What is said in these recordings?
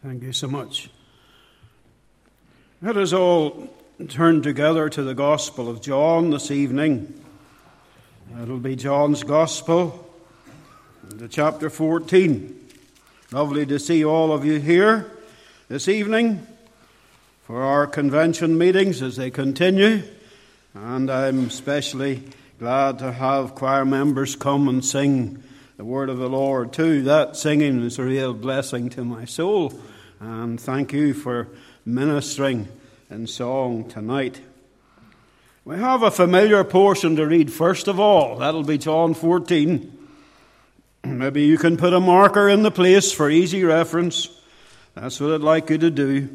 Thank you so much. Let us all turn together to the Gospel of John this evening. It'll be John's Gospel, the chapter 14. Lovely to see all of you here this evening for our convention meetings as they continue. And I'm especially glad to have choir members come and sing the word of the Lord too. That singing is a real blessing to my soul. And thank you for ministering in song tonight. We have a familiar portion to read first of all. That'll be John 14. Maybe you can put a marker in the place for easy reference. That's what I'd like you to do.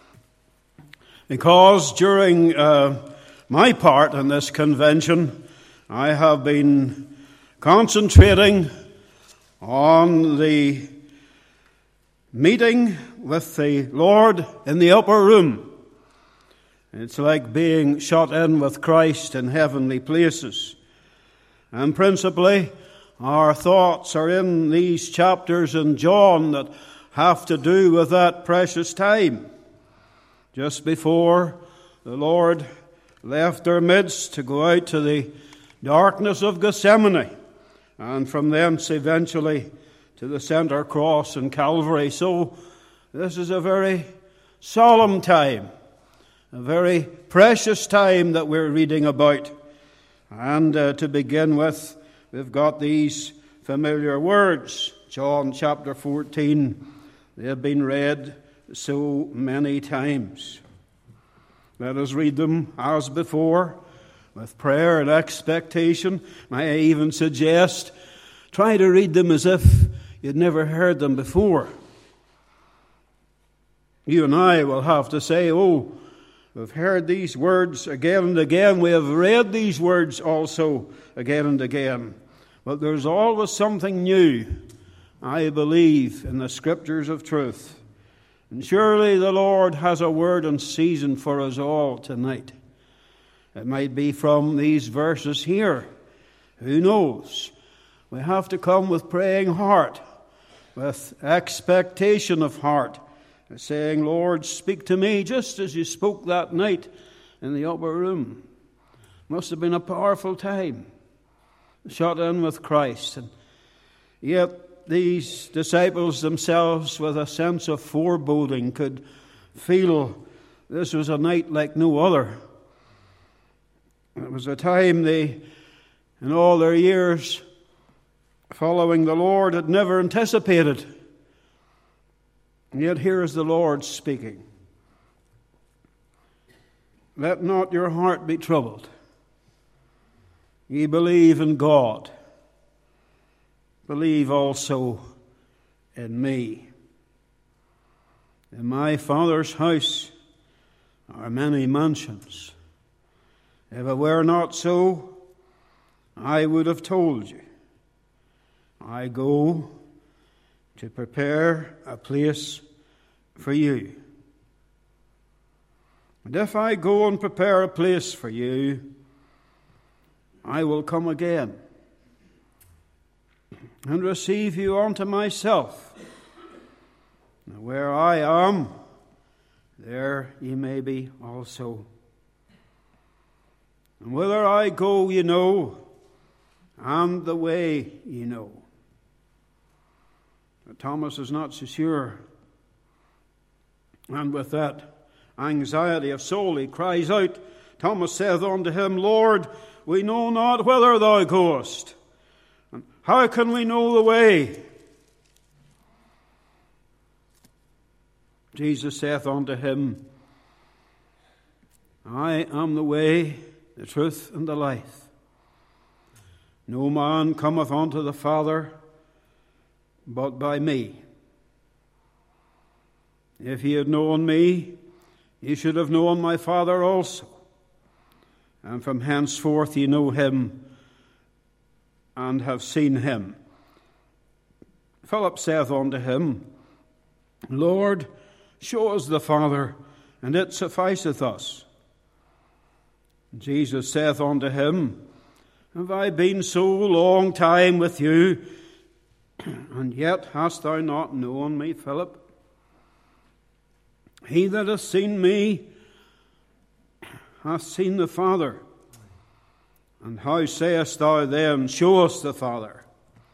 Because during my part in this convention, I have been concentrating on the meeting with the Lord in the upper room. It's like being shut in with Christ in heavenly places. And principally, our thoughts are in these chapters in John that have to do with that precious time, just before the Lord left our midst to go out to the darkness of Gethsemane, and from thence eventually to the center cross in Calvary. So this is a very solemn time, a very precious time that we're reading about. And to begin with, we've got these familiar words, John chapter 14. They have been read so many times. Let us read them as before, with prayer and expectation. May I even suggest, try to read them as if you'd never heard them before. You and I will have to say, oh, we've heard these words again and again. We have read these words also again and again. But there's always something new, I believe, in the Scriptures of truth. And surely the Lord has a word in season for us all tonight. It might be from these verses here. Who knows? We have to come with praying heart, with expectation of heart, saying, Lord, speak to me just as you spoke that night in the upper room. Must have been a powerful time, shut in with Christ. And yet these disciples themselves, with a sense of foreboding, could feel this was a night like no other. It was a time they, in all their years following the Lord, had never anticipated. And yet here is the Lord speaking. Let not your heart be troubled. Ye believe in God. Believe also in me. In my Father's house are many mansions. If it were not so, I would have told you. I go to prepare a place for you. And if I go and prepare a place for you, I will come again and receive you unto myself. And where I am, there ye may be also. And whither I go, ye know, and the way ye know. But Thomas is not so sure. And with that anxiety of soul, he cries out. Thomas saith unto him, Lord, we know not whither thou goest. And how can we know the way? Jesus saith unto him, I am the way, the truth, and the life. No man cometh unto the Father but by me. If ye had known me, ye should have known my Father also. And from henceforth ye know him and have seen him. Philip saith unto him, Lord, show us the Father, and it sufficeth us. Jesus saith unto him, Have I been so long time with you, and yet hast thou not known me, Philip? He that hath seen me hath seen the Father. And how sayest thou then, Show us the Father?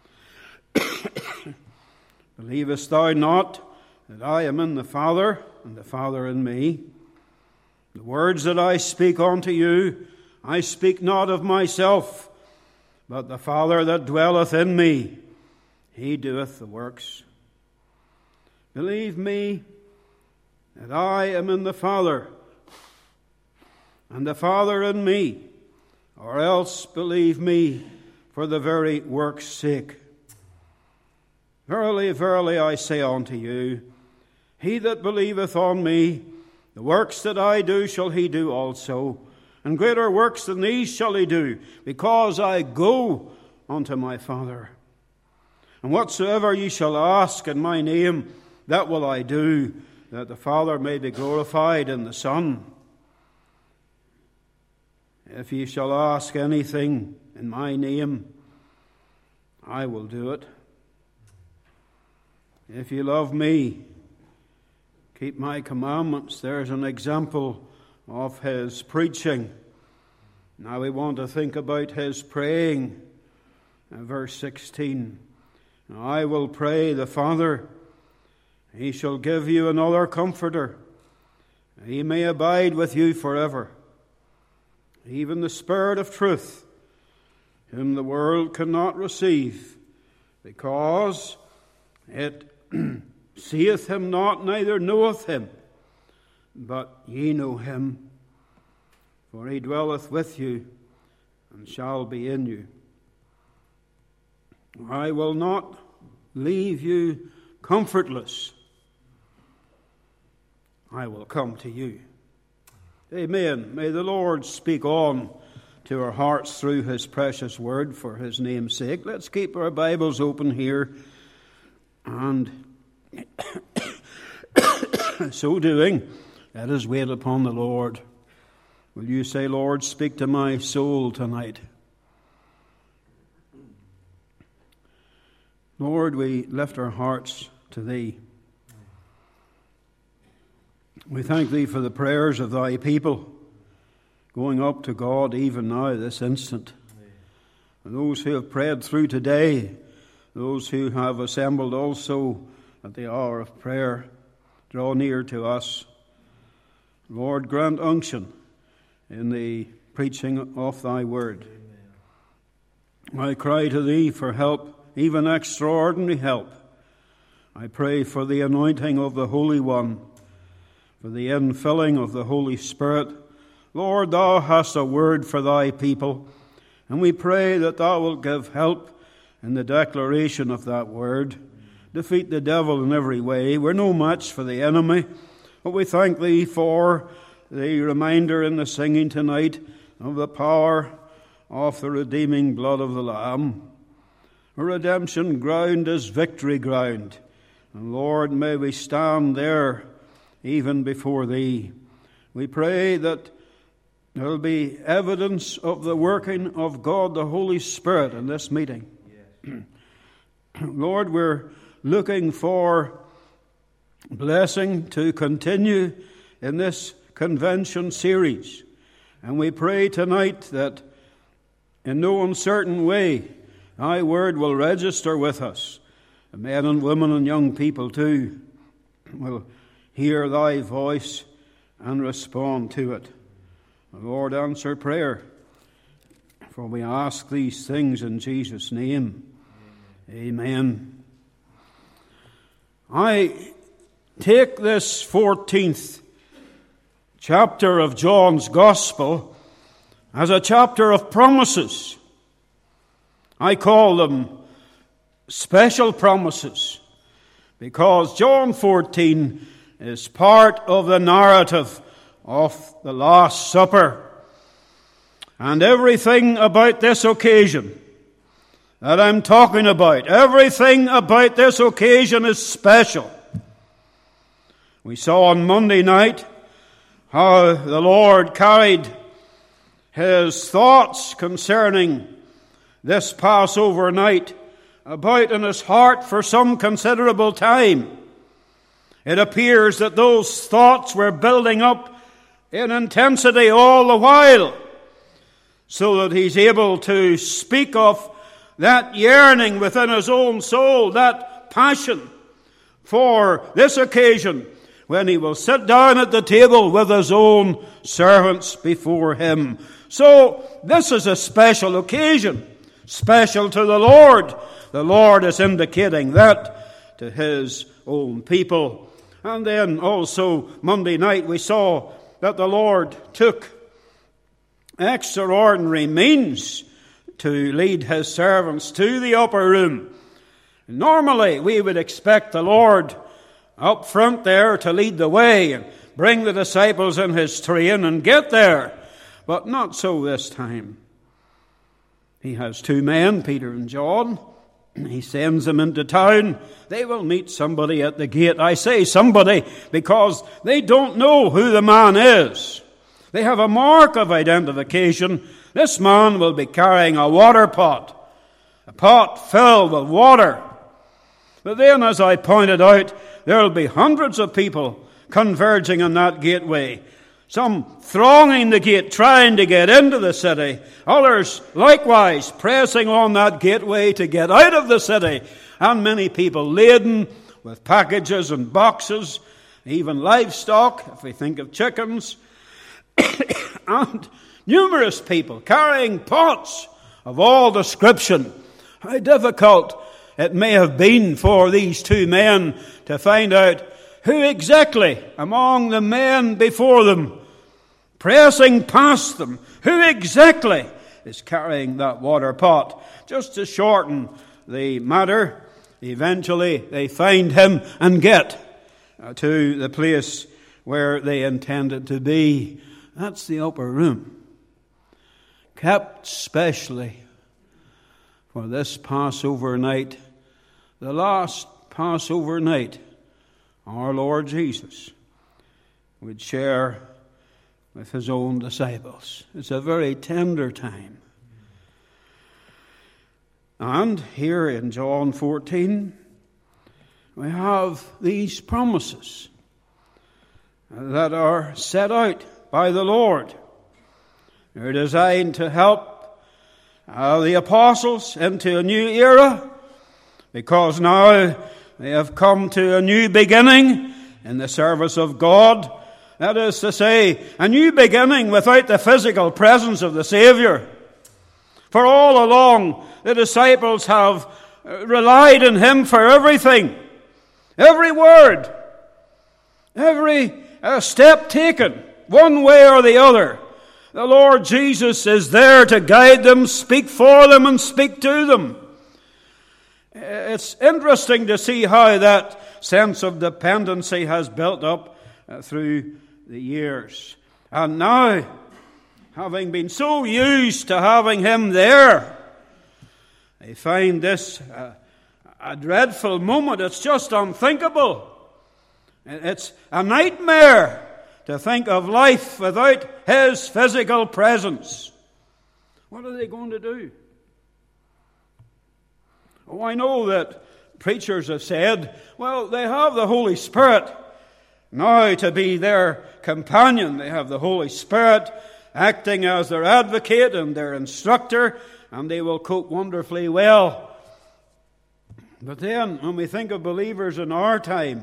Believest thou not that I am in the Father, and the Father in me? The words that I speak unto you, I speak not of myself, but the Father that dwelleth in me, He doeth the works. Believe me that I am in the Father, and the Father in me, or else believe me for the very work's sake. Verily, verily, I say unto you, he that believeth on me, the works that I do shall he do also, and greater works than these shall he do, because I go unto my Father. And whatsoever ye shall ask in my name, that will I do, that the Father may be glorified in the Son. If ye shall ask anything in my name, I will do it. If ye love me, keep my commandments. There's an example of his preaching. Now we want to think about his praying. Verse 16. I will pray the Father, He shall give you another Comforter. He may abide with you forever. Even the Spirit of truth, whom the world cannot receive, because it seeth him not, neither knoweth him. But ye know him, for he dwelleth with you, and shall be in you. I will not leave you comfortless. I will come to you. Amen. May the Lord speak on to our hearts through His precious word for His name's sake. Let's keep our Bibles open here. And so doing, let us wait upon the Lord. Will you say, Lord, speak to my soul tonight? Lord, we lift our hearts to Thee. We thank Thee for the prayers of Thy people going up to God even now, this instant. And those who have prayed through today, those who have assembled also at the hour of prayer, draw near to us. Lord, grant unction in the preaching of Thy word. Amen. I cry to Thee for help, even extraordinary help. I pray for the anointing of the Holy One, for the infilling of the Holy Spirit. Lord, Thou hast a word for Thy people, and we pray that Thou wilt give help in the declaration of that word. Defeat the devil in every way. We're no match for the enemy, but we thank Thee for the reminder in the singing tonight of the power of the redeeming blood of the Lamb. Redemption ground is victory ground. And Lord, may we stand there even before Thee. We pray that there will be evidence of the working of God the Holy Spirit in this meeting. Yes. Lord, we're looking for blessing to continue in this convention series. And we pray tonight that in no uncertain way Thy word will register with us. The men and women and young people too will hear Thy voice and respond to it. Lord, answer prayer, for we ask these things in Jesus' name. Amen. I take this 14th chapter of John's Gospel as a chapter of promises. I call them special promises, because John 14 is part of the narrative of the Last Supper. And everything about this occasion that I'm talking about, everything about this occasion is special. We saw on Monday night how the Lord carried His thoughts concerning this Passover night about in His heart for some considerable time. It appears that those thoughts were building up in intensity all the while, so that he's able to speak of that yearning within his own soul, that passion for this occasion when he will sit down at the table with his own servants before him. So this is a special occasion, special to the Lord. The Lord is indicating that to his own people. And then also Monday night we saw that the Lord took extraordinary means to lead his servants to the upper room. Normally we would expect the Lord up front there to lead the way and bring the disciples in his train and get there. But not so this time. He has two men, Peter and John. He sends them into town. They will meet somebody at the gate. I say somebody because they don't know who the man is. They have a mark of identification. This man will be carrying a water pot, a pot filled with water. But then, as I pointed out, there will be hundreds of people converging on that gateway. Some thronging the gate, trying to get into the city. Others, likewise, pressing on that gateway to get out of the city. And many people laden with packages and boxes, even livestock, if we think of chickens. And numerous people carrying pots of all description. How difficult it may have been for these two men to find out who exactly among the men before them, pressing past them, who exactly is carrying that water pot. Just to shorten the matter, eventually they find him and get to the place where they intended to be. That's the upper room, kept specially for this Passover night, the last Passover night our Lord Jesus would share with his own disciples. It's a very tender time. And here in John 14, we have these promises that are set out by the Lord. They're designed to help the apostles into a new era, because now they have come to a new beginning in the service of God. That is to say, a new beginning without the physical presence of the Savior. For all along, the disciples have relied on him for everything. Every word, every step taken, one way or the other. The Lord Jesus is there to guide them, speak for them, and speak to them. It's interesting to see how that sense of dependency has built up through the years. And now, having been so used to having him there, they find this a dreadful moment. It's just unthinkable. It's a nightmare to think of life without his physical presence. What are they going to do? Oh, I know that preachers have said, well, they have the Holy Spirit now to be their companion. They have the Holy Spirit acting as their advocate and their instructor, and they will cope wonderfully well. But then, when we think of believers in our time,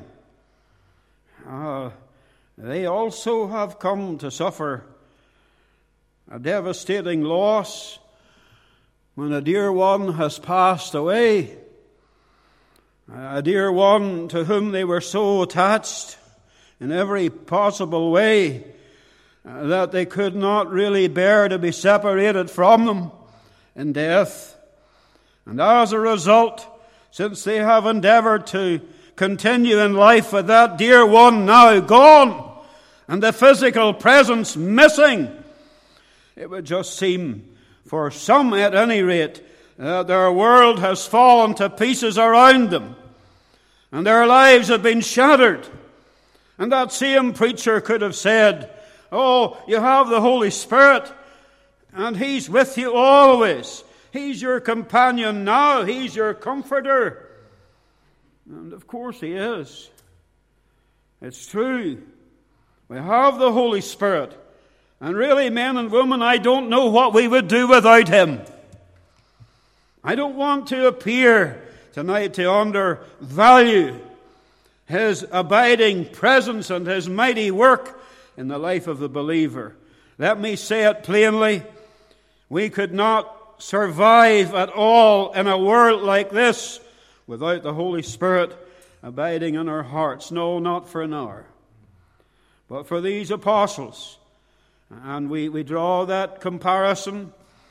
they also have come to suffer a devastating loss when a dear one has passed away, a dear one to whom they were so attached in every possible way that they could not really bear to be separated from them in death. And as a result, since they have endeavored to continue in life with that dear one now gone and the physical presence missing, it would just seem, for some at any rate, that their world has fallen to pieces around them and their lives have been shattered. And that same preacher could have said, oh, you have the Holy Spirit and he's with you always. He's your companion now. He's your comforter. And of course he is. It's true. We have the Holy Spirit. And really, men and women, I don't know what we would do without Him. I don't want to appear tonight to undervalue His abiding presence and His mighty work in the life of the believer. Let me say it plainly. We could not survive at all in a world like this without the Holy Spirit abiding in our hearts. No, not for an hour. But for these apostles, and we draw that comparison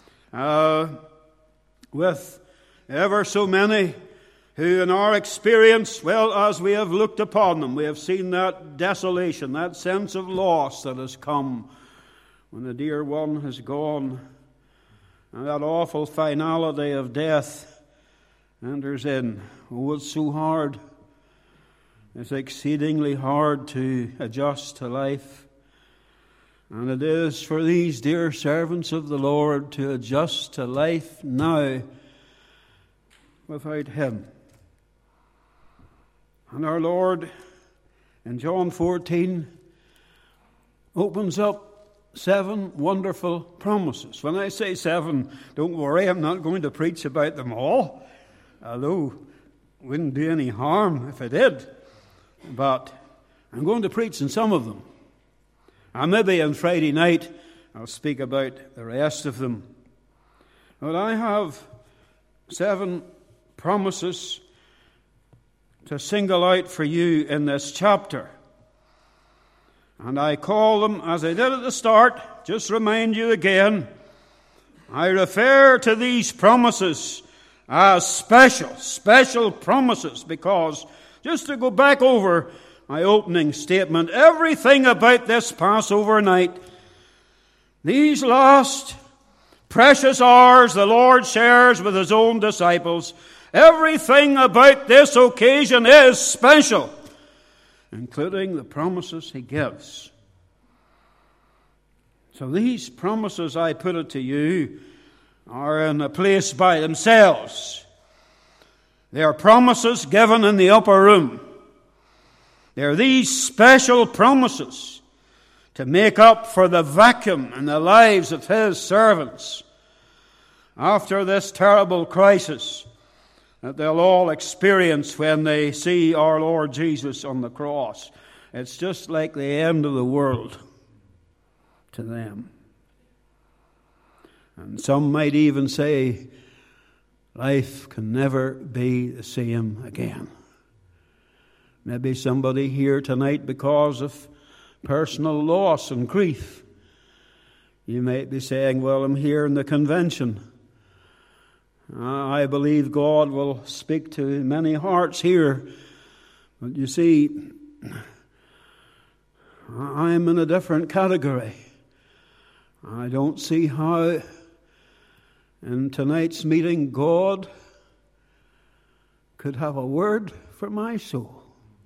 with ever so many who in our experience, well, as we have looked upon them, we have seen that desolation, that sense of loss that has come when the dear one has gone, and that awful finality of death enters in. Oh, it's so hard. It's exceedingly hard to adjust to life. And it is for these dear servants of the Lord to adjust to life now without Him. And our Lord, in John 14, opens up 7 wonderful promises. When I say 7, don't worry, I'm not going to preach about them all, although it wouldn't do any harm if I did. But I'm going to preach on some of them. And maybe on Friday night I'll speak about the rest of them. But I have 7 promises to single out for you in this chapter. And I call them, as I did at the start, just remind you again, I refer to these promises as special promises, because just to go back over my opening statement, everything about this Passover night, these last precious hours the Lord shares with His own disciples, everything about this occasion is special, including the promises He gives. So these promises, I put it to you, are in a place by themselves. They are promises given in the upper room. They are these special promises to make up for the vacuum in the lives of His servants after this terrible crisis that they'll all experience when they see our Lord Jesus on the cross. It's just like the end of the world to them. And some might even say, life can never be the same again. Maybe somebody here tonight, because of personal loss and grief, you might be saying, well, I'm here in the convention. I believe God will speak to many hearts here. But you see, I'm in a different category. I don't see how in tonight's meeting God could have a word for my soul.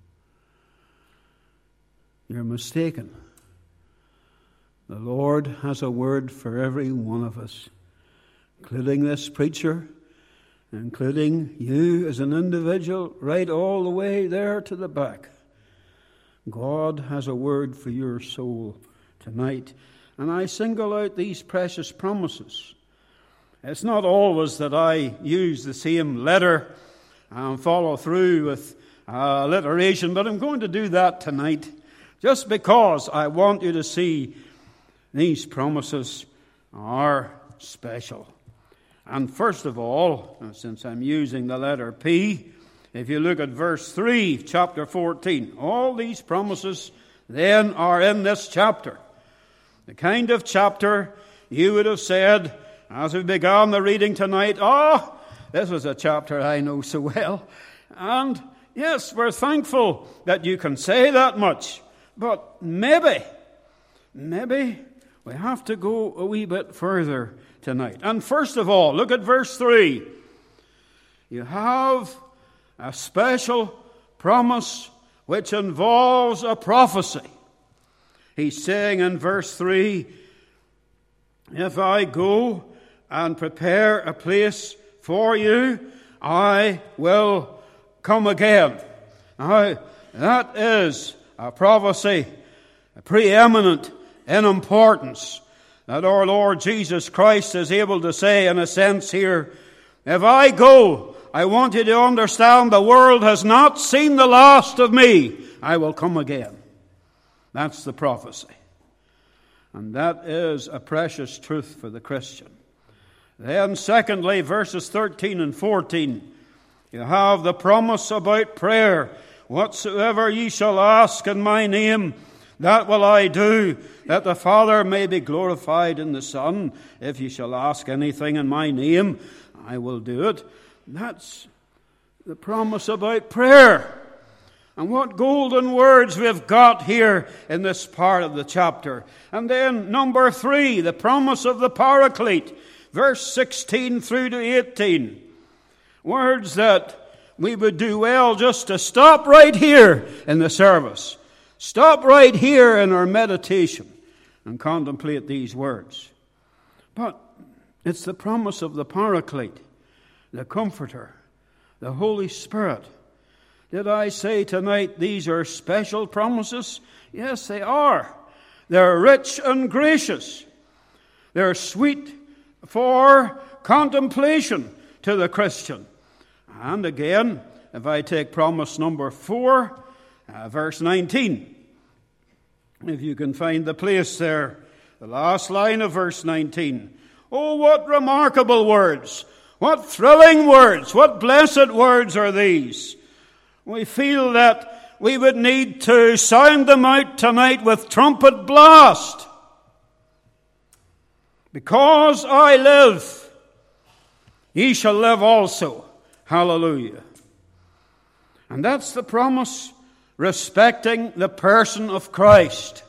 You're mistaken. The Lord has a word for every one of us, including this preacher, including you as an individual, right all the way there to the back. God has a word for your soul tonight. And I single out these precious promises. It's not always that I use the same letter and follow through with alliteration, but I'm going to do that tonight, just because I want you to see these promises are special. And first of all, since I'm using the letter P, if you look at verse 3, chapter 14, all these promises then are in this chapter. The kind of chapter you would have said, as we began the reading tonight, this was a chapter I know so well. And yes, we're thankful that you can say that much. But maybe we have to go a wee bit further tonight. And first of all, look at verse 3. You have a special promise which involves a prophecy. He's saying in verse 3, if I go and prepare a place for you, I will come again. Now, that is a prophecy preeminent in importance, that our Lord Jesus Christ is able to say, in a sense here, if I go, I want you to understand the world has not seen the last of me. I will come again. That's the prophecy. And that is a precious truth for the Christian. Then secondly, verses 13 and 14, you have the promise about prayer. Whatsoever ye shall ask in my name, that will I do, that the Father may be glorified in the Son. If ye shall ask anything in my name, I will do it. That's the promise about prayer. And what golden words we've got here in this part of the chapter. And then number 3, the promise of the Paraclete, verse 16 through to 18. Words that we would do well just to stop right here in the service. Stop right here in our meditation and contemplate these words. But it's the promise of the Paraclete, the Comforter, the Holy Spirit. Did I say tonight these are special promises? Yes, they are. They're rich and gracious. They're sweet for contemplation to the Christian. And again, if I take promise number 4, verse 19. If you can find the place there, the last line of verse 19. Oh, what remarkable words! What thrilling words! What blessed words are these! We feel that we would need to sound them out tonight with trumpet blast. Because I live, ye shall live also. Hallelujah. And that's the promise respecting the person of Christ.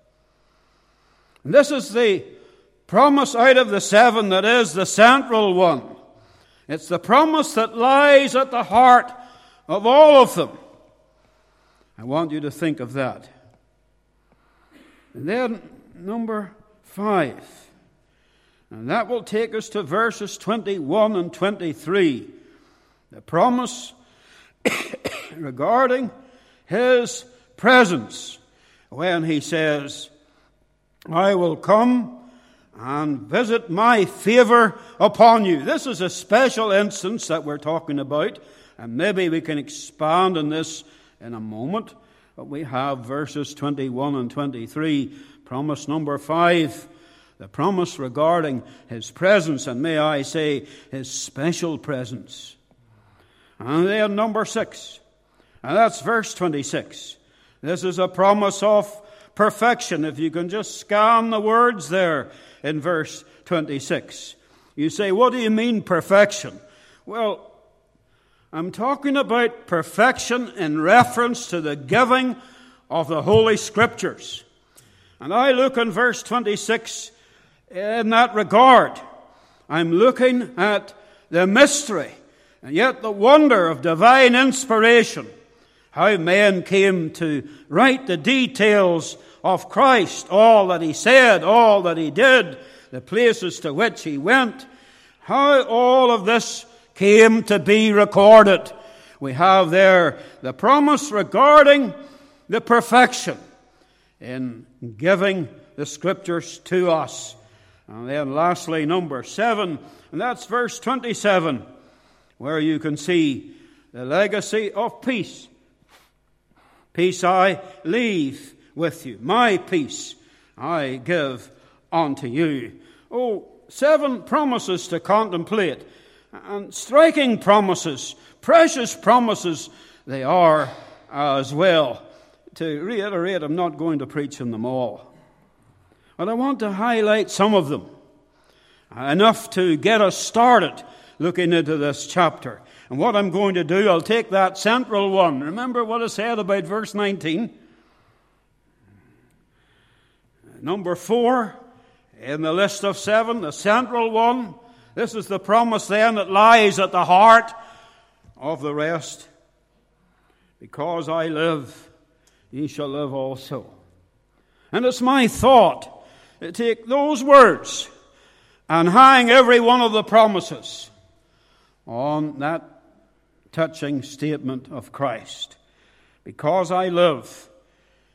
And this is the promise out of the 7 that is the central one. It's the promise that lies at the heart of all of them. I want you to think of that. And then number 5. And that will take us to verses 21 and 23. The promise regarding His presence, when He says, I will come and visit my favor upon you. This is a special instance that we're talking about, and maybe we can expand on this in a moment. But we have verses 21 and 23, promise number 5, the promise regarding His presence, and may I say, His special presence. And then number 6, and that's verse 26. This is a promise of perfection. If you can just scan the words there in verse 26. You say, what do you mean perfection? Well, I'm talking about perfection in reference to the giving of the Holy Scriptures. And I look in verse 26 in that regard. I'm looking at the mystery and yet the wonder of divine inspiration. How men came to write the details of Christ, all that He said, all that He did, the places to which He went. How all of this came to be recorded. We have there the promise regarding the perfection in giving the Scriptures to us. And then lastly, number 7, and that's verse 27, where you can see the legacy of peace. Peace I leave with you. My peace I give unto you. Oh, 7 promises to contemplate. And striking promises, precious promises they are as well. To reiterate, I'm not going to preach on them all. But I want to highlight some of them. Enough to get us started looking into this chapter. And what I'm going to do, I'll take that central one. Remember what I said about verse 19? Number 4 in the list of 7, the central one. This is the promise then that lies at the heart of the rest. Because I live, ye shall live also. And it's my thought to take those words and hang every one of the promises on that touching statement of Christ. Because I live,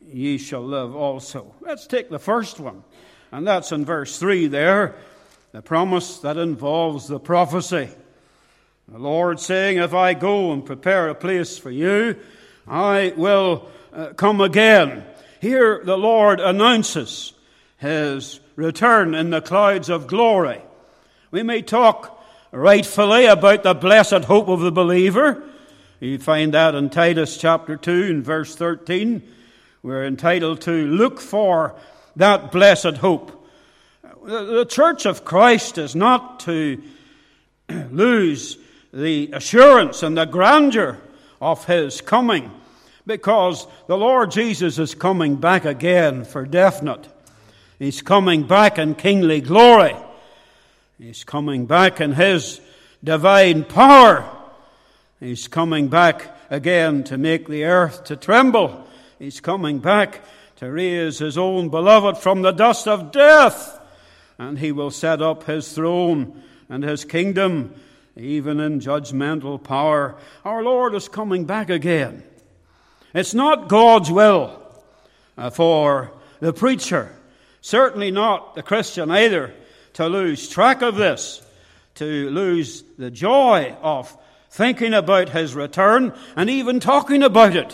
ye shall live also. Let's take the first one, and that's in verse 3 there, the promise that involves the prophecy. The Lord saying, if I go and prepare a place for you, I will come again. Here the Lord announces his return in the clouds of glory. We may talk rightfully about the blessed hope of the believer. You find that in Titus chapter 2 and verse 13. We're entitled to look for that blessed hope. The church of Christ is not to lose the assurance and the grandeur of his coming, because the Lord Jesus is coming back again for definite. He's coming back in kingly glory. He's coming back in his divine power. He's coming back again to make the earth to tremble. He's coming back to raise his own beloved from the dust of death. And he will set up his throne and his kingdom, even in judgmental power. Our Lord is coming back again. It's not God's will for the preacher, certainly not the Christian either, to lose track of this, to lose the joy of thinking about his return and even talking about it.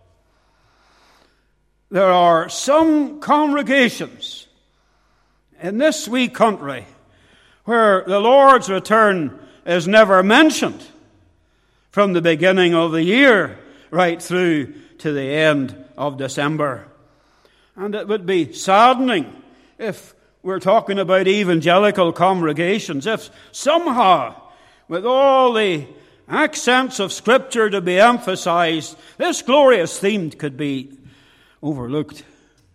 There are some congregations in this wee country where the Lord's return is never mentioned from the beginning of the year right through to the end of December. And it would be saddening if we're talking about evangelical congregations, if somehow, with all the accents of Scripture to be emphasized, this glorious theme could be overlooked.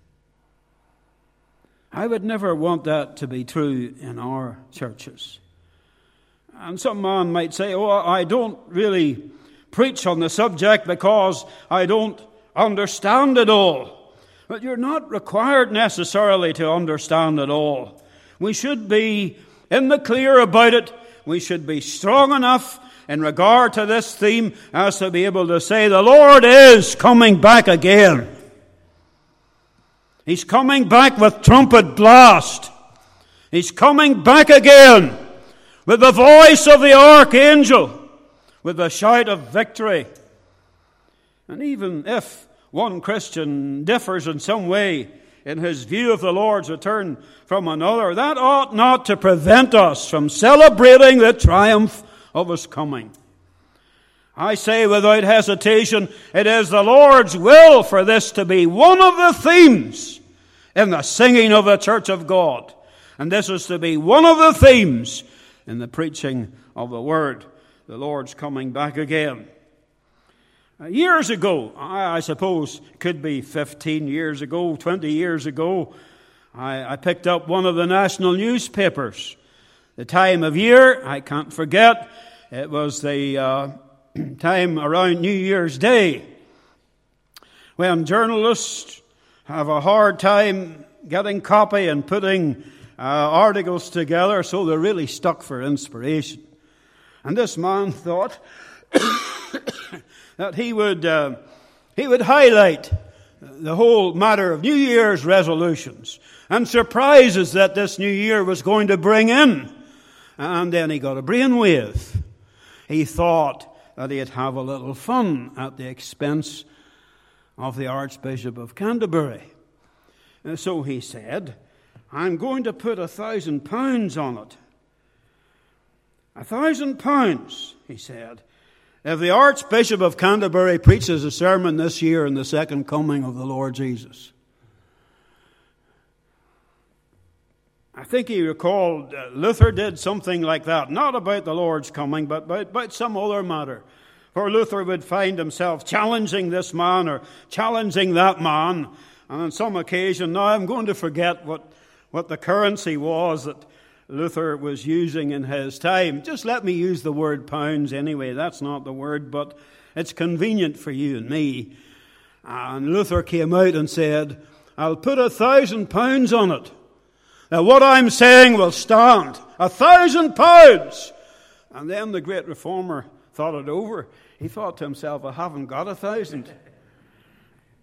I would never want that to be true in our churches. And some man might say, oh, I don't really preach on the subject because I don't understand it all. But you're not required necessarily to understand it all. We should be in the clear about it. We should be strong enough in regard to this theme as to be able to say, the Lord is coming back again. He's coming back with trumpet blast. He's coming back again with the voice of the archangel, with a shout of victory. And even if one Christian differs in some way in his view of the Lord's return from another, that ought not to prevent us from celebrating the triumph of his coming. I say without hesitation, it is the Lord's will for this to be one of the themes in the singing of the church of God. And this is to be one of the themes in the preaching of the word. The Lord's coming back again. Years ago, I suppose it could be 15 years ago, 20 years ago, I picked up one of the national newspapers. The time of year, I can't forget, it was the time around New Year's Day, when journalists have a hard time getting copy and putting articles together, so they're really stuck for inspiration. And this man thought that he would highlight the whole matter of New Year's resolutions and surprises that this new year was going to bring in. And then he got a brainwave. He thought that he'd have a little fun at the expense of the Archbishop of Canterbury. And so he said, I'm going to put £1,000 on it. £1,000, he said, if the Archbishop of Canterbury preaches a sermon this year in the second coming of the Lord Jesus. I think he recalled Luther did something like that, not about the Lord's coming, but about some other matter. For Luther would find himself challenging this man or challenging that man. And on some occasion, now I'm going to forget what the currency was that Luther was using in his time. Just let me use the word pounds anyway. That's not the word, but it's convenient for you and me. And Luther came out and said, I'll put £1,000 on it. Now what I'm saying will stand. £1,000! And then the great reformer thought it over. He thought to himself, I haven't got 1,000.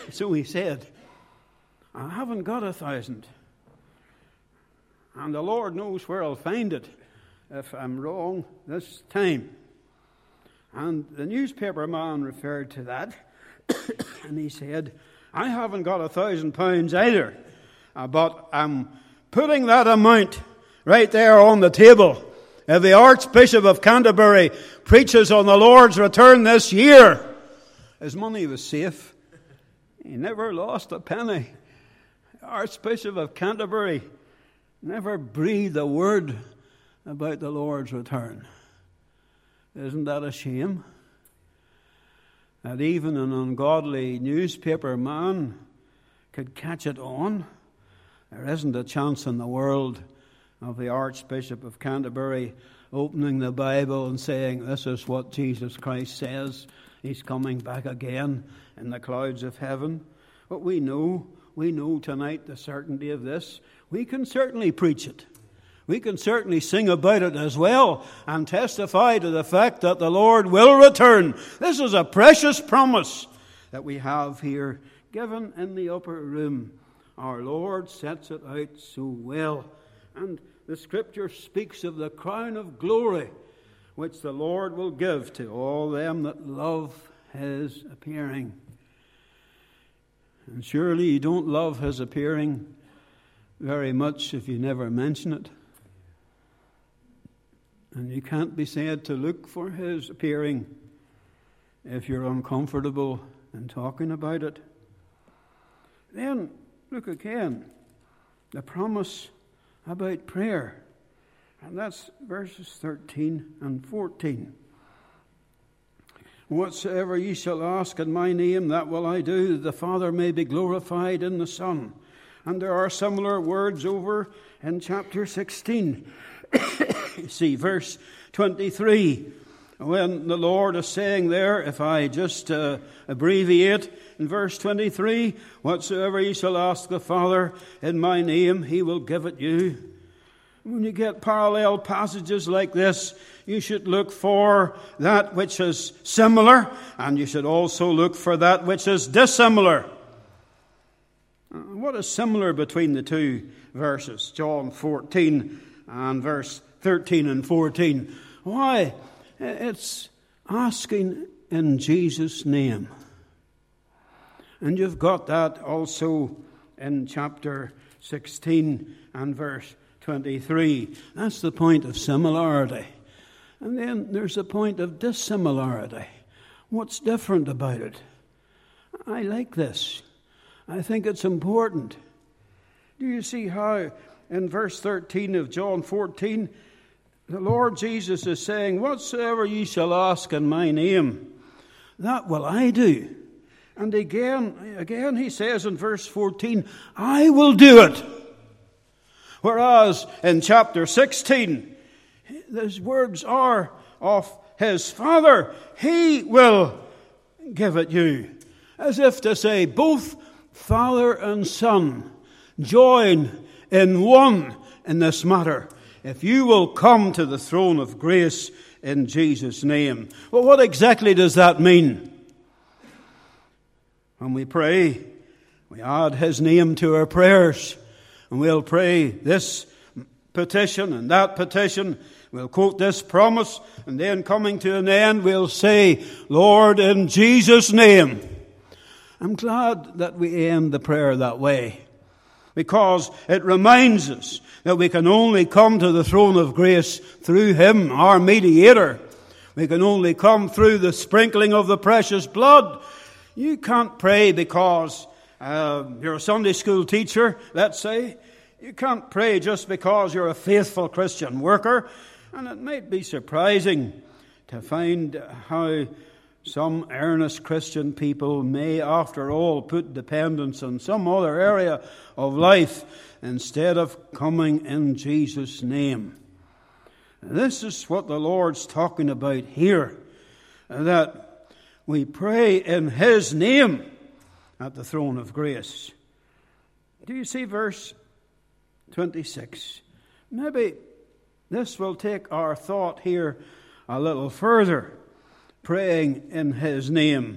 So he said, I haven't got 1,000. And the Lord knows where I'll find it if I'm wrong this time. And the newspaper man referred to that. And he said, I haven't got £1,000 either. But I'm putting that amount right there on the table. If the Archbishop of Canterbury preaches on the Lord's return this year, his money was safe. He never lost a penny. The Archbishop of Canterbury never breathed a word about the Lord's return. Isn't that a shame? That even an ungodly newspaper man could catch it on. There isn't a chance in the world of the Archbishop of Canterbury opening the Bible and saying, this is what Jesus Christ says. He's coming back again in the clouds of heaven. But we know tonight the certainty of this. We can certainly preach it. We can certainly sing about it as well and testify to the fact that the Lord will return. This is a precious promise that we have here given in the upper room. Our Lord sets it out so well. And the Scripture speaks of the crown of glory which the Lord will give to all them that love His appearing. And surely you don't love His appearing very much if you never mention it. And you can't be said to look for His appearing if you're uncomfortable in talking about it. Then, look again, the promise about prayer. And that's verses 13 and 14. Whatsoever ye shall ask in my name, that will I do, that the Father may be glorified in the Son. And there are similar words over in chapter 16. See, verse 23, when the Lord is saying there, if I just abbreviate, in verse 23, whatsoever ye shall ask the Father in my name, He will give it you. When you get parallel passages like this, you should look for that which is similar, and you should also look for that which is dissimilar. What is similar between the two verses, John 14 and verse 13 and 14? Why? It's asking in Jesus' name. And you've got that also in chapter 16 and verse 23. That's the point of similarity. And then there's a point of dissimilarity. What's different about it? I like this. I think it's important. Do you see how in verse 13 of John 14, the Lord Jesus is saying, whatsoever ye shall ask in my name, that will I do. And again he says in verse 14, I will do it. Whereas in chapter 16, those words are of his Father. He will give it you. As if to say, both Father and Son join in one in this matter. If you will come to the throne of grace in Jesus' name. Well, what exactly does that mean? When we pray, we add His name to our prayers. And we'll pray this petition and that petition. We'll quote this promise. And then coming to an end, we'll say, Lord, in Jesus' name. I'm glad that we end the prayer that way, because it reminds us that we can only come to the throne of grace through Him, our mediator. We can only come through the sprinkling of the precious blood. You can't pray because you're a Sunday school teacher, let's say. You can't pray just because you're a faithful Christian worker. And it might be surprising to find how some earnest Christian people may, after all, put dependence on some other area of life instead of coming in Jesus' name. This is what the Lord's talking about here, that we pray in His name at the throne of grace. Do you see verse 26? Maybe this will take our thought here a little further. Praying in His name.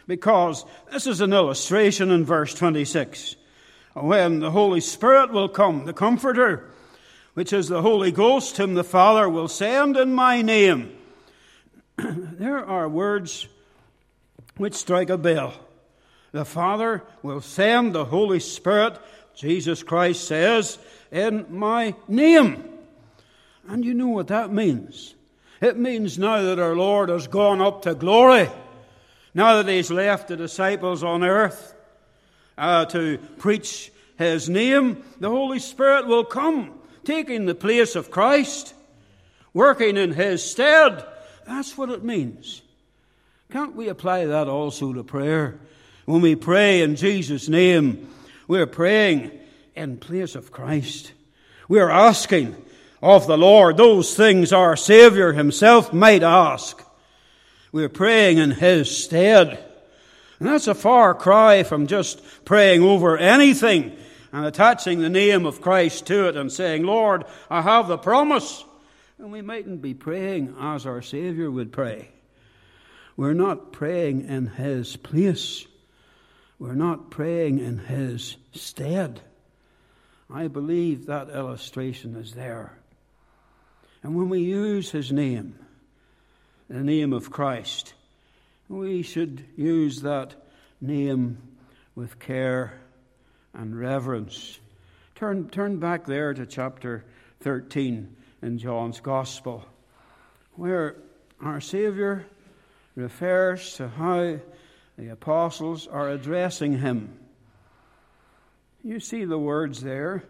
because this is an illustration in verse 26. When the Holy Spirit will come, the Comforter, which is the Holy Ghost, whom the Father will send in my name. There are words which strike a bell. The Father will send the Holy Spirit, Jesus Christ says, in my name. And you know what that means. It means now that our Lord has gone up to glory, now that He's left the disciples on earth to preach His name, the Holy Spirit will come, taking the place of Christ, working in His stead. That's what it means. Can't we apply that also to prayer? When we pray in Jesus' name, we're praying in place of Christ. We're asking of the Lord those things our Savior Himself might ask. We're praying in His stead. And that's a far cry from just praying over anything and attaching the name of Christ to it and saying, Lord, I have the promise. And we mightn't be praying as our Savior would pray. We're not praying in His place. We're not praying in His stead. I believe that illustration is there. And when we use His name, the name of Christ, we should use that name with care and reverence. Turn back there to chapter 13 in John's Gospel, where our Savior refers to how the apostles are addressing Him. You see the words there.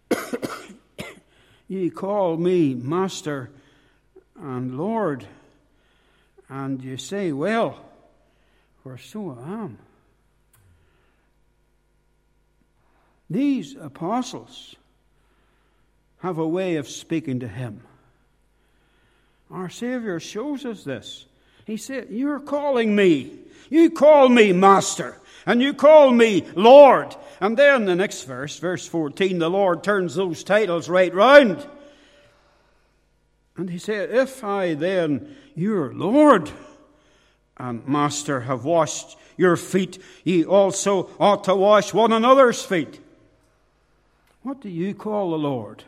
Ye call me Master and Lord, and you say, well, for so I am. These apostles have a way of speaking to Him. Our Savior shows us this. He said, you're calling me. You call me Master, and you call me Lord. And then the next verse, verse 14, the Lord turns those titles right round. And He said, if I then, your Lord and Master, have washed your feet, ye also ought to wash one another's feet. What do you call the Lord?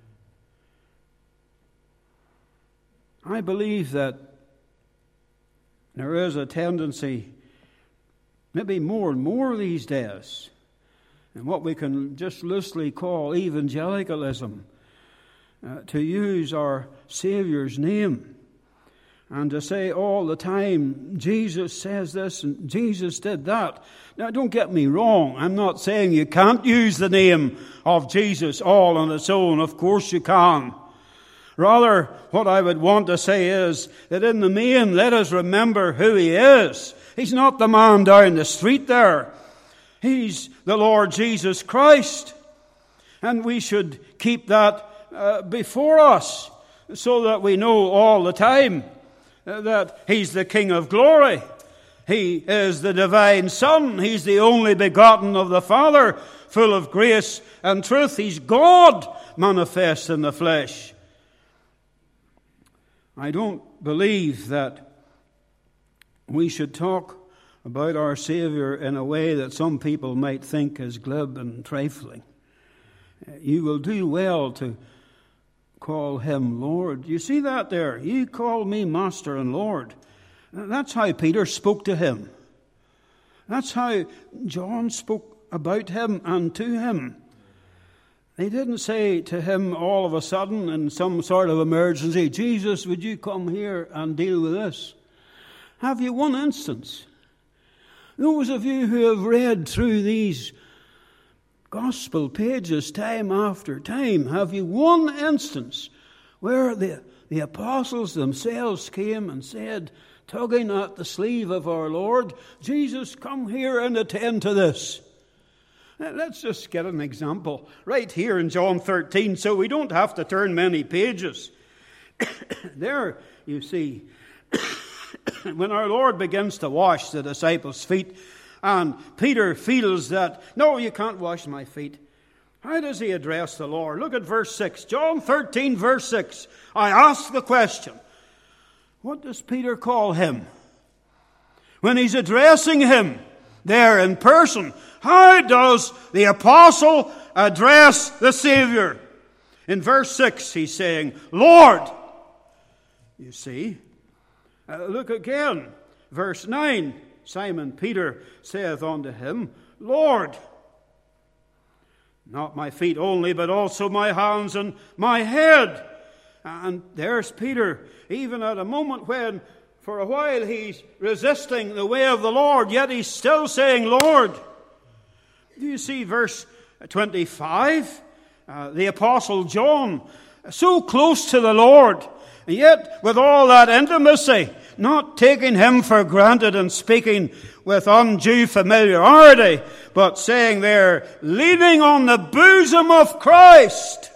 I believe that there is a tendency, maybe more and more these days, in what we can just loosely call evangelicalism, to use our Savior's name and to say all the time, Jesus says this and Jesus did that. Now, don't get me wrong. I'm not saying you can't use the name of Jesus all on its own. Of course you can. Rather, what I would want to say is that in the main, let us remember who He is. He's not the man down the street there. He's the Lord Jesus Christ. And we should keep that before us so that we know all the time that He's the King of glory. He is the divine Son. He's the only begotten of the Father, full of grace and truth. He's God manifest in the flesh. I don't believe that we should talk about our Savior in a way that some people might think is glib and trifling. You will do well to call Him Lord. You see that there? You call me Master and Lord. That's how Peter spoke to Him. That's how John spoke about Him and to Him. They didn't say to Him all of a sudden in some sort of emergency, Jesus, would you come here and deal with this? Have you one instance? Those of you who have read through these gospel pages time after time, have you one instance where the apostles themselves came and said, tugging at the sleeve of our Lord, Jesus, come here and attend to this? Let's just get an example right here in John 13 so we don't have to turn many pages. There, you see, when our Lord begins to wash the disciples' feet and Peter feels that, no, you can't wash my feet. How does he address the Lord? Look at verse 6. John 13, verse 6. I ask the question, what does Peter call Him? when he's addressing him there in person, how does the apostle address the Savior? In verse 6, he's saying, Lord. You see? Look again. Verse 9, Simon Peter saith unto him, Lord, not my feet only, but also my hands and my head. And there's Peter, even at a moment when, for a while, he's resisting the way of the Lord, yet he's still saying, Lord. Do you see verse 25? The Apostle John, so close to the Lord, and yet with all that intimacy, not taking him for granted and speaking with undue familiarity, but saying there, leaning on the bosom of Christ.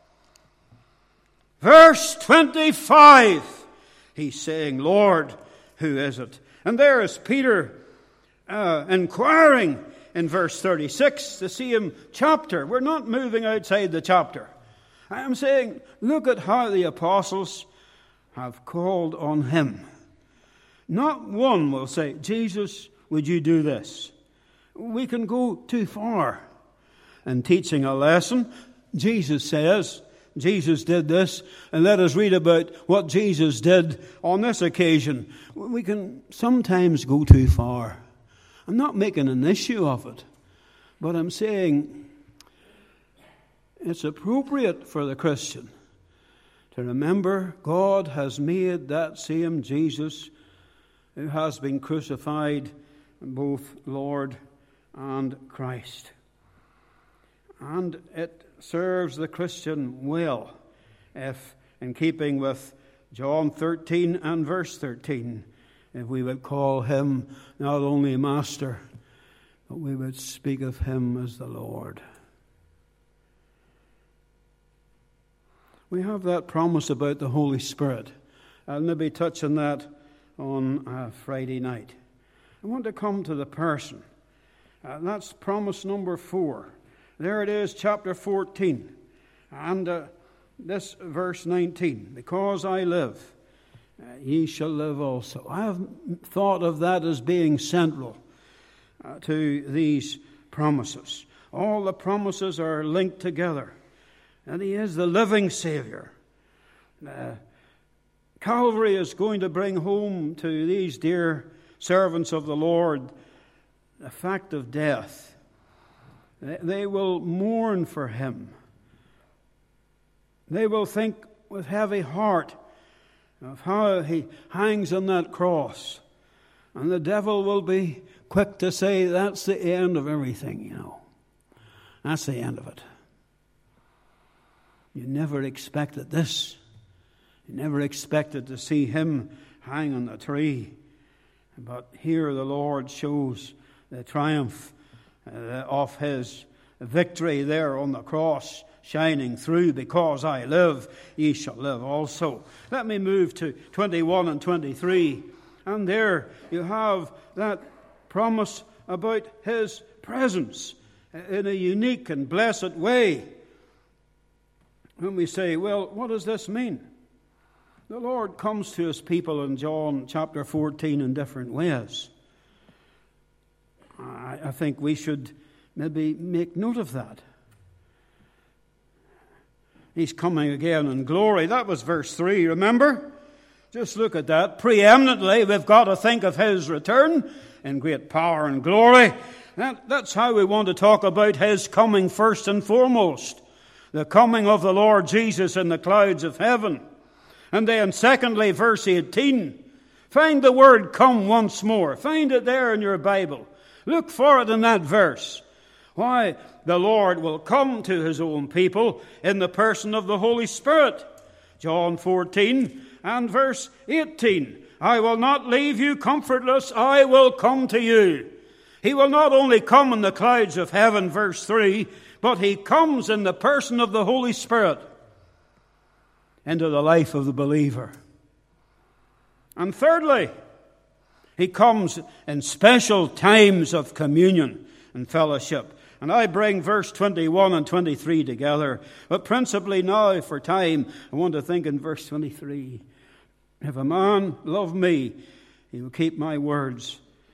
Verse 25, he's saying, Lord, who is it? And there is Peter inquiring in verse 36, the same chapter. We're not moving outside the chapter. I'm saying, look at how the apostles have called on him. Not one will say, Jesus, would you do this? We can go too far in teaching a lesson. Jesus says, Jesus did this, and let us read about what Jesus did on this occasion. We can sometimes go too far. I'm not making an issue of it, but I'm saying it's appropriate for the Christian to remember God has made that same Jesus who has been crucified both Lord and Christ. And it serves the Christian well if, in keeping with John 13 and verse 13, if we would call him not only Master, but we would speak of him as the Lord. We have that promise about the Holy Spirit. I'll maybe touch on that on Friday night. I want to come to the person. That's promise number 4. There it is, chapter 14. And this verse 19. Because I live, ye shall live also. I have thought of that as being central to these promises. All the promises are linked together. And he is the living Savior. Calvary is going to bring home to these dear servants of the Lord the fact of death. They will mourn for him. They will think with heavy heart of how he hangs on that cross. And the devil will be quick to say, that's the end of everything, you know. That's the end of it. You never expected this. You never expected to see him hang on the tree. But here the Lord shows the triumph of his victory there on the cross, shining through. Because I live, ye shall live also. Let me move to 21 and 23. And there you have that promise about his presence in a unique and blessed way. When we say, well, what does this mean? The Lord comes to his people in John chapter 14 in different ways. I think we should maybe make note of that. He's coming again in glory. That was verse 3, remember? Just look at that. Preeminently, we've got to think of his return in great power and glory. That's how we want to talk about his coming first and foremost. The coming of the Lord Jesus in the clouds of heaven. And then secondly, verse 18. Find the word come once more. Find it there in your Bible. Look for it in that verse. Why, the Lord will come to his own people in the person of the Holy Spirit. John 14 and verse 18. I will not leave you comfortless, I will come to you. He will not only come in the clouds of heaven, verse 3, but he comes in the person of the Holy Spirit into the life of the believer. And thirdly, he comes in special times of communion and fellowship. And I bring verse 21 and 23 together. But principally now, for time, I want to think in verse 23. If a man love me, he will keep my words,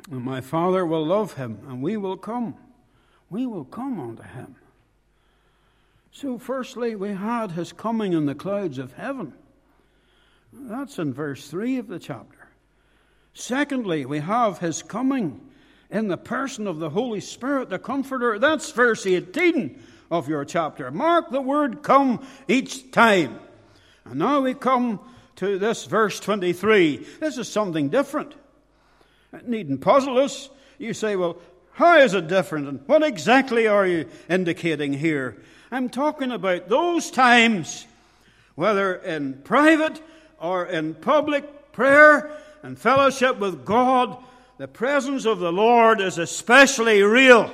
And my Father will love him, and we will come. We will come unto him. So firstly, we had his coming in the clouds of heaven. That's in verse 3 of the chapter. Secondly, we have his coming in the person of the Holy Spirit, the Comforter. That's verse 18 of your chapter. Mark the word come each time. And now we come to this verse 23. This is something different. It needn't puzzle us. You say, well, how is it different? And what exactly are you indicating here? I'm talking about those times, whether in private or in public prayer and fellowship with God, the presence of the Lord is especially real.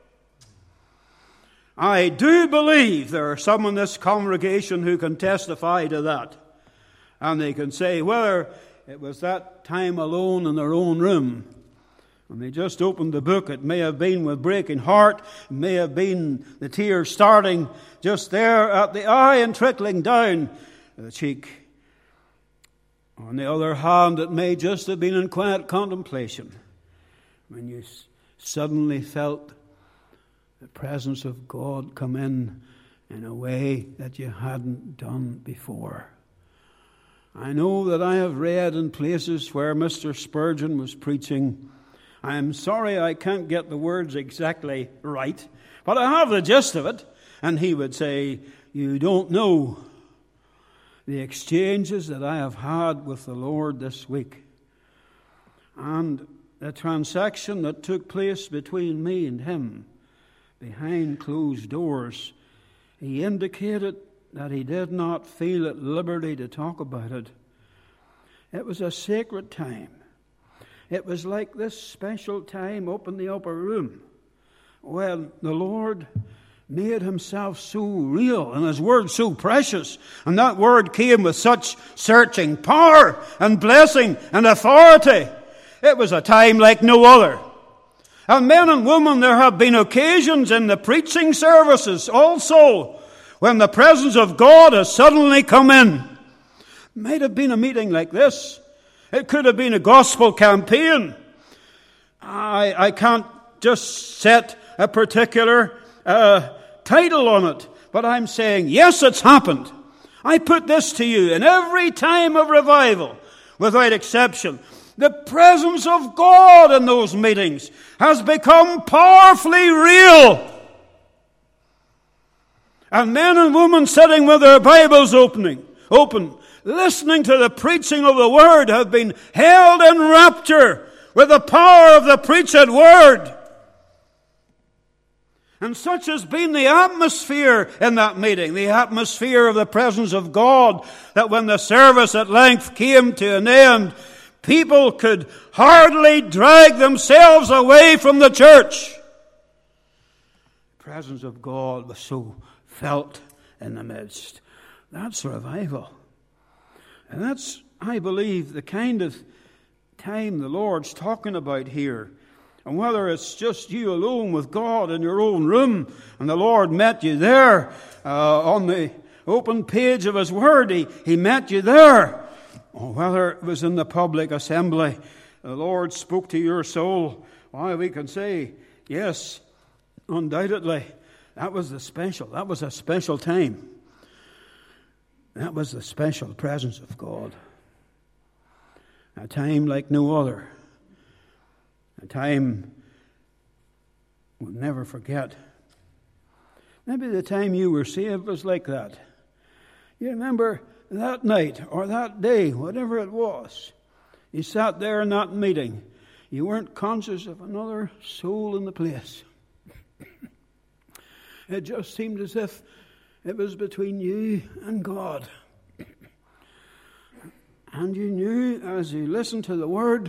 I do believe there are some in this congregation who can testify to that. And they can say whether it was that time alone in their own room, when they just opened the book, it may have been with breaking heart, it may have been the tears starting just there at the eye and trickling down the cheek. On the other hand, it may just have been in quiet contemplation, when you suddenly felt the presence of God come in a way that you hadn't done before. I know that I have read in places where Mr. Spurgeon was preaching. I'm sorry I can't get the words exactly right, but I have the gist of it. And he would say, you don't know the exchanges that I have had with the Lord this week. And the transaction that took place between me and him behind closed doors, he indicated that he did not feel at liberty to talk about it. It was a sacred time. It was like this special time up in the upper room when the Lord made himself so real and his word so precious, and that word came with such searching power and blessing and authority. It was a time like no other. And men and women, there have been occasions in the preaching services also when the presence of God has suddenly come in. It might have been a meeting like this. It could have been a gospel campaign. I can't just set a particular title on it, but I'm saying, yes, it's happened. I put this to you, in every time of revival, without exception, the presence of God in those meetings has become powerfully real. And men and women sitting with their Bibles open, listening to the preaching of the Word, have been held in rapture with the power of the preached Word. And such has been the atmosphere in that meeting, the atmosphere of the presence of God, that when the service at length came to an end, people could hardly drag themselves away from the church. The presence of God was so felt in the midst. That's revival. And that's, I believe, the kind of time the Lord's talking about here. And whether it's just you alone with God in your own room, and the Lord met you there on the open page of His Word, He met you there. Or whether it was in the public assembly, the Lord spoke to your soul. Why, we can say, yes, undoubtedly, that was a special time. That was the special presence of God. A time like no other. A time we'll never forget. Maybe the time you were saved was like that. You remember that night or that day, whatever it was, you sat there in that meeting. You weren't conscious of another soul in the place. It just seemed as if it was between you and God. And you knew as you listened to the Word,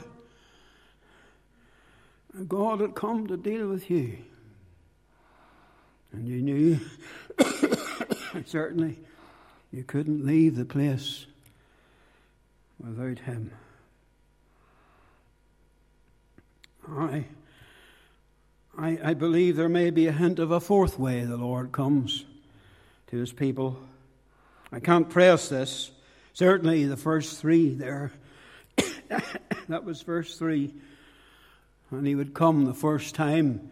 God had come to deal with you. And you knew certainly you couldn't leave the place without Him. I believe there may be a hint of a fourth way the Lord comes to His people. I can't press this. Certainly the first three there, that was verse 3. And he would come the first time.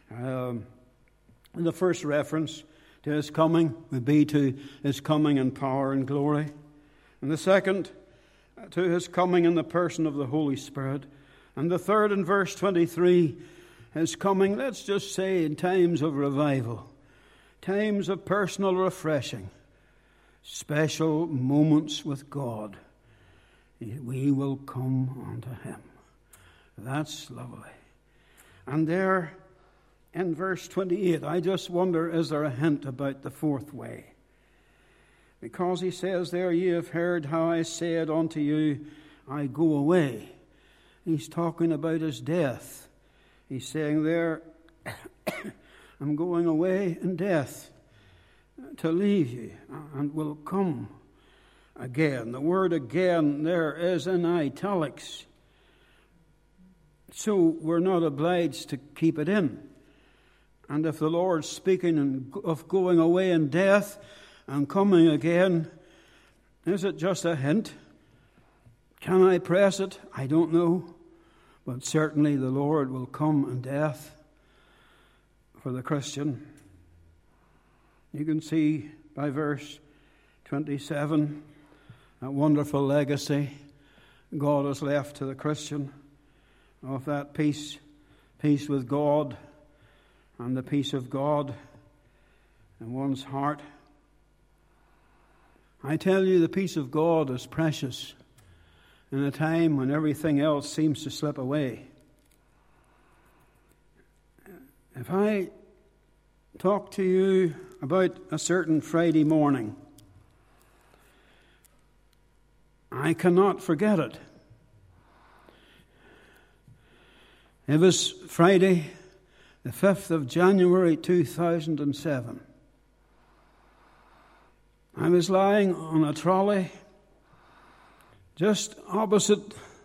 The first reference to his coming would be to his coming in power and glory. And the second, to his coming in the person of the Holy Spirit. And the third, in verse 23, his coming, let's just say, in times of revival, times of personal refreshing, special moments with God. We will come unto him. That's lovely. And there, in verse 28, I just wonder, is there a hint about the fourth way? Because he says there, ye have heard how I said unto you, I go away. He's talking about his death. He's saying there, I'm going away in death to leave you, and will come again. The word again there is in italics. So we're not obliged to keep it in. And if the Lord's speaking of going away in death and coming again, is it just a hint? Can I press it? I don't know. But certainly the Lord will come in death for the Christian. You can see by verse 27 a wonderful legacy God has left to the Christian of that peace with God and the peace of God in one's heart. I tell you, the peace of God is precious in a time when everything else seems to slip away. If I talk to you about a certain Friday morning, I cannot forget it. It was Friday, the 5th of January 2007. I was lying on a trolley just opposite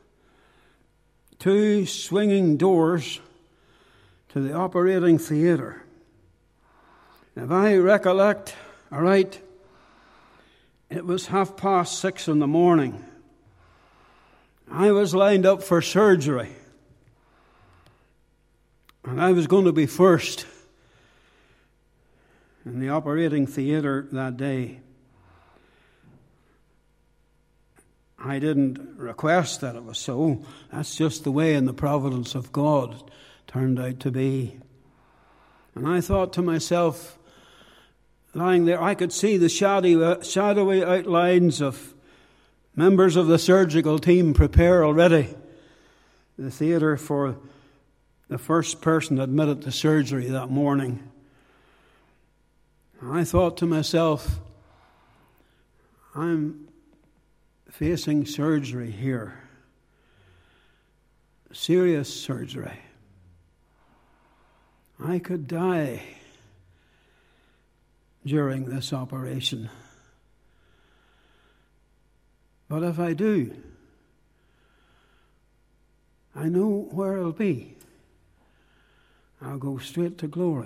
two swinging doors to the operating theatre. If I recollect aright, it was 6:30 in the morning. I was lined up for surgery, and I was going to be first in the operating theatre that day. I didn't request that it was so. That's just the way in the providence of God turned out to be. And I thought to myself, lying there, I could see the shadowy outlines of members of the surgical team prepare already the theatre for the first person admitted to surgery that morning. And I thought to myself, I'm facing surgery here. Serious surgery. I could die during this operation. But if I do, I know where I'll be. I'll go straight to glory.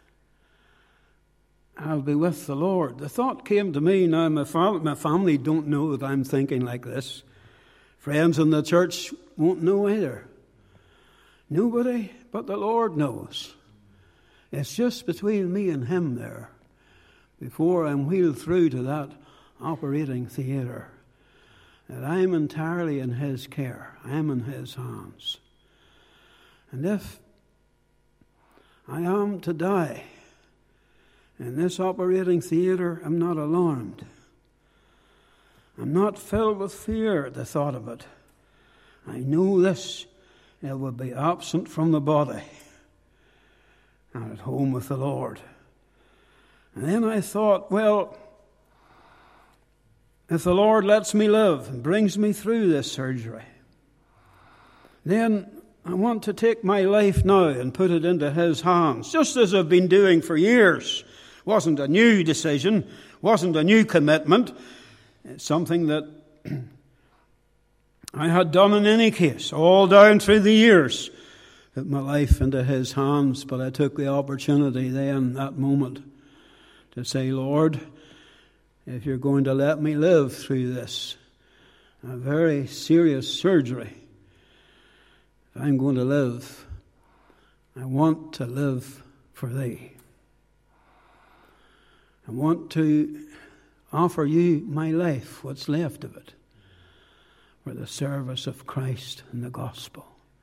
I'll be with the Lord. The thought came to me, now my family don't know that I'm thinking like this. Friends in the church won't know either. Nobody but the Lord knows. It's just between me and Him there before I'm wheeled through to that operating theatre, that I'm entirely in His care. I'm in His hands. And if I am to die in this operating theatre, I'm not alarmed. I'm not filled with fear at the thought of it. I know this, it will be absent from the body and at home with the Lord. And then I thought, well, if the Lord lets me live and brings me through this surgery, then I want to take my life now and put it into His hands, just as I've been doing for years. Wasn't a new decision, wasn't a new commitment. It's something that I had done in any case, all down through the years, put my life into His hands. But I took the opportunity then, that moment, to say, Lord, if you're going to let me live through this, a very serious surgery, if I'm going to live, I want to live for Thee. I want to offer You my life, what's left of it, for the service of Christ and the gospel.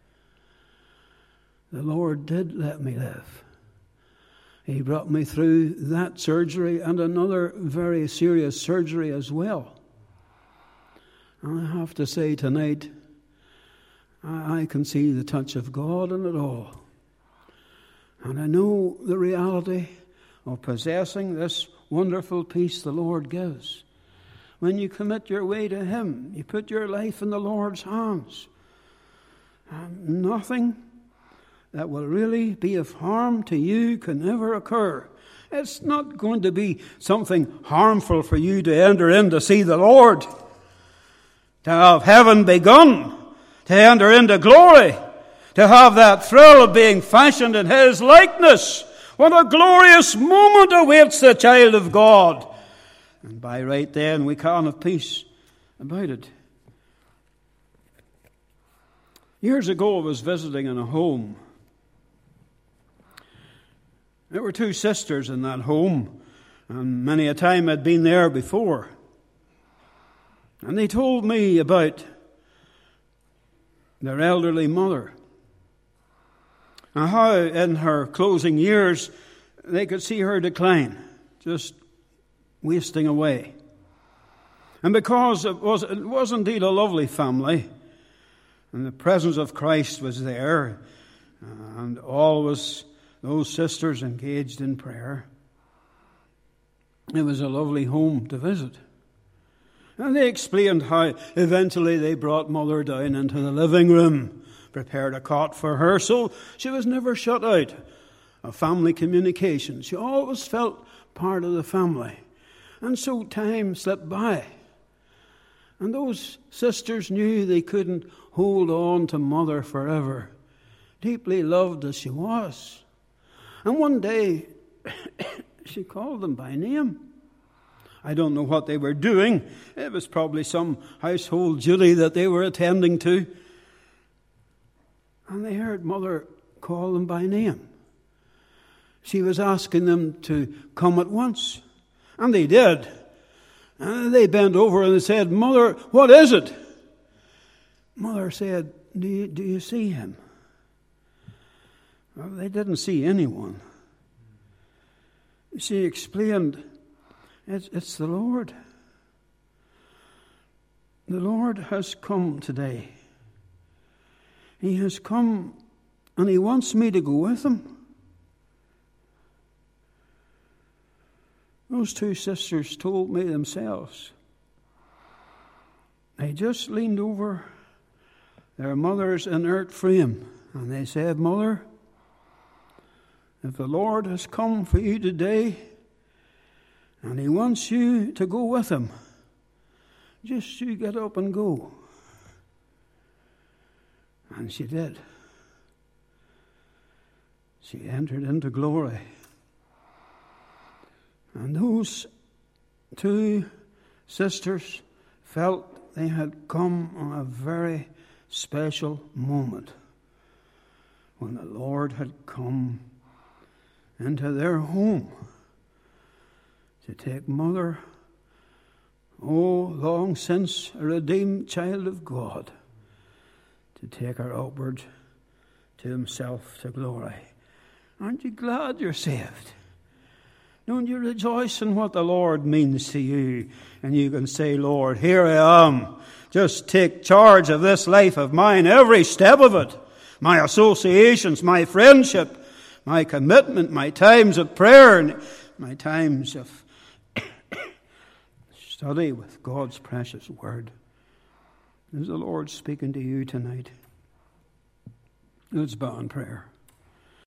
The Lord did let me live. He brought me through that surgery and another very serious surgery as well. And I have to say tonight, I can see the touch of God in it all. And I know the reality of possessing this wonderful peace the Lord gives. When you commit your way to Him, you put your life in the Lord's hands. And nothing that will really be of harm to you can ever occur. It's not going to be something harmful for you to enter in to see the Lord, to have heaven begun, to enter into glory, to have that thrill of being fashioned in His likeness. What a glorious moment awaits the child of God. And by right then we can have peace about it. Years ago I was visiting in a home. There were two sisters in that home, and many a time I'd been there before. And they told me about their elderly mother, and how in her closing years they could see her decline, just wasting away. And because it was indeed a lovely family, and the presence of Christ was there, and always those sisters engaged in prayer, it was a lovely home to visit. And they explained how eventually they brought Mother down into the living room, prepared a cot for her, so she was never shut out of family communication. She always felt part of the family. And so time slipped by. And those sisters knew they couldn't hold on to Mother forever, deeply loved as she was. And one day, she called them by name. I don't know what they were doing. It was probably some household duty that they were attending to. And they heard Mother call them by name. She was asking them to come at once. And they did. And they bent over and they said, "Mother, what is it?" Mother said, do you see him? Well, they didn't see anyone. She explained, it's the Lord. The Lord has come today. He has come and He wants me to go with Him. Those two sisters told me themselves. They just leaned over their mother's inert frame and they said, "Mother, if the Lord has come for you today and He wants you to go with Him, just you get up and go." And she did. She entered into glory. And those two sisters felt they had come on a very special moment when the Lord had come into their home to take Mother, long since a redeemed child of God, to take her upward to Himself to glory. Aren't you glad you're saved? Don't you rejoice in what the Lord means to you? And you can say, "Lord, here I am. Just take charge of this life of mine, every step of it. My associations, my friendship, my commitment, my times of prayer, and my times of study with God's precious word." Is the Lord speaking to you tonight? Let's bow in prayer.